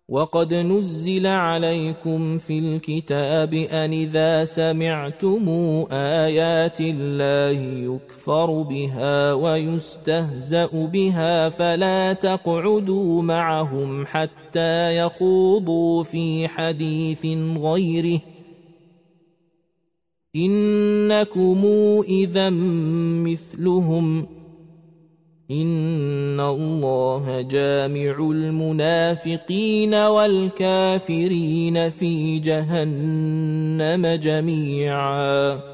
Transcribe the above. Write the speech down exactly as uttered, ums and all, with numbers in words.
وقد نزل عليكم في الكتاب أن إذا سمعتم آيات الله يكفر بها ويستهزأ بها فلا تقعدوا معهم حتى يخوضوا في حديث غيره إنكم إذا مثلهم إن الله جامع المنافقين والكافرين في جهنم جميعا.